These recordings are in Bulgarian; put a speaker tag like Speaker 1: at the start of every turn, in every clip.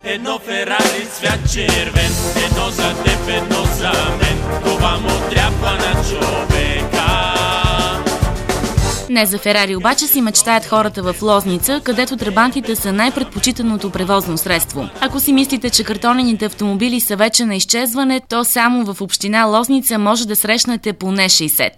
Speaker 1: Едно Ферари цвят червен, едно за теб, едно за мен. Това му трябва на човека.
Speaker 2: Не за Ферари обаче си мечтаят хората в Лозница, където трабантите са най-предпочитаното превозно средство. Ако си мислите, че картонените автомобили са вече на изчезване, то само в община Лозница може да срещнете поне 60.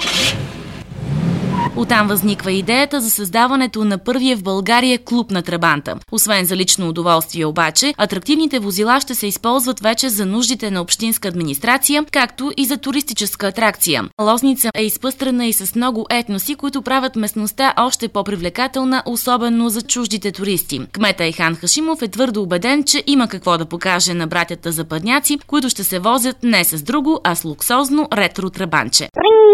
Speaker 2: Оттам възниква идеята за създаването на първия в България клуб на трабанта. Освен за лично удоволствие обаче, атрактивните возила ще се използват вече за нуждите на общинска администрация, както и за туристическа атракция. Лозница е изпъстрена и с много етноси, които правят местността още по-привлекателна, особено за чуждите туристи. Кмета Ихан Хашимов е твърдо убеден, че има какво да покаже на братята западняци, които ще се возят не с друго, а с луксозно ретро трабанче.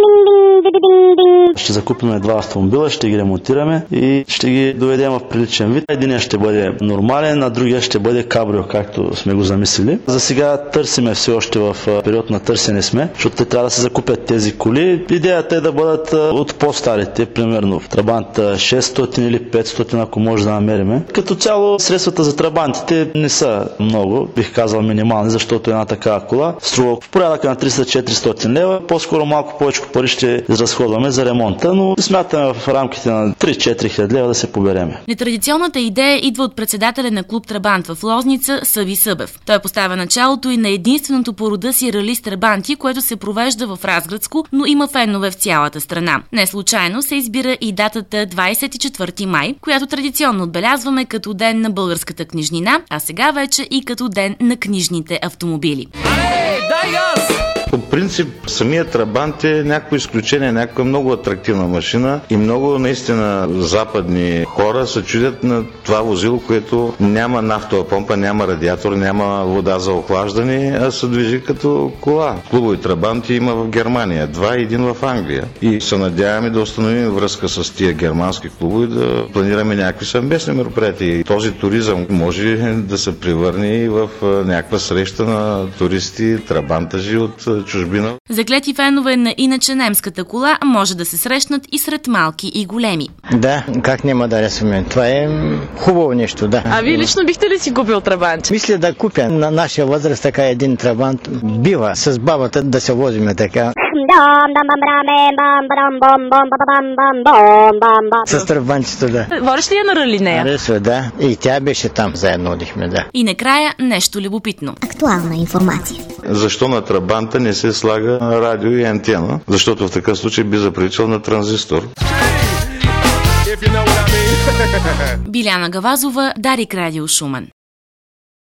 Speaker 3: Ще закупим 2 автомобила, ще ги ремонтираме и ще ги доведем в приличен вид. Единият ще бъде нормален, а другия ще бъде кабрио, както сме го замислили. За сега търсиме все още в период на търсене сме, защото те трябва да се закупят тези коли. Идеята е да бъдат от по-старите, примерно в Трабант 600 или 500, ако може да намериме. Като цяло средствата за трабантите не са много, бих казал минимални, защото една такава кола струва в порядъка на 300-400 лева. По-скоро малко повече пари ще изразходваме за ремонта, но смятаме в рамките на 3-4 хиляди лева да се побереме.
Speaker 2: Нетрадиционната идея идва от председателя на клуб Трабант в Лозница Съби Събев. Той поставя началото и на единственото по рода си рали с трабанти, което се провежда в Разградско, но има фенове в цялата страна. Не случайно се избира и датата 24 май, която традиционно отбелязваме като ден на българската книжнина, а сега вече и като ден на книжните автомобили.
Speaker 4: По принцип, самият Трабант е някакво изключение, някаква много атрактивна машина и много наистина западни хора се чудят на това возило, което няма нафтова помпа, няма радиатор, няма вода за охлаждане, а се движи като кола. Клубови Трабанти има в Германия, 2 и 1 в Англия. И се надяваме да установим връзка с тия германски клубове, да планираме някакви съвместни мероприятия. И този туризъм може да се превърне и в някаква среща на туристи, трабантажи от чужбина.
Speaker 2: Заклети фенове на иначе немската кола може да се срещнат и сред малки и големи.
Speaker 5: Да, как няма да рисуваме. Това е хубаво нещо, да.
Speaker 6: А вие лично бихте ли си купил трабант?
Speaker 5: Мисля да купя на нашия възраст така един трабант. Бива с бабата да се возиме така. С трабанчето, да.
Speaker 6: Водиш ли я на рали нея?
Speaker 5: Рисува, да. И тя беше там, заедно одихме, да.
Speaker 2: И накрая нещо любопитно.
Speaker 7: Актуална информация.
Speaker 4: Защо на трабанта не се слага радио и антена? Защото в такъв случай би заприличал на транзистор.
Speaker 2: Биляна Гавазова, Дарик Радио Шумен.